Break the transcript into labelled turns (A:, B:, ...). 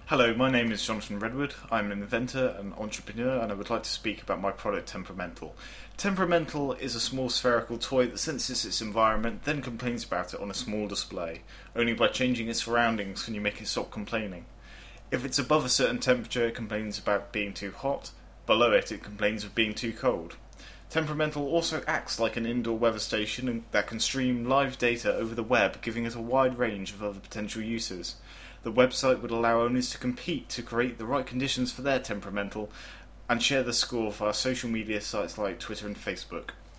A: Hello, my name is Jonathan Redwood. I'm an inventor and entrepreneur, and I would like to speak about my product Temperamental. Temperamental is a small spherical toy that senses its environment, then complains about it on a small display. Only by changing its surroundings can you make it stop complaining. If it's above a certain temperature, it complains about being too hot. Below it, it complains of being too cold. Temperamental also acts like an indoor weather station that can stream live data over the web, giving it a wide range of other potential uses. The website would allow owners to compete to create the right conditions for their Temperamental and share the score via social media sites like Twitter and Facebook.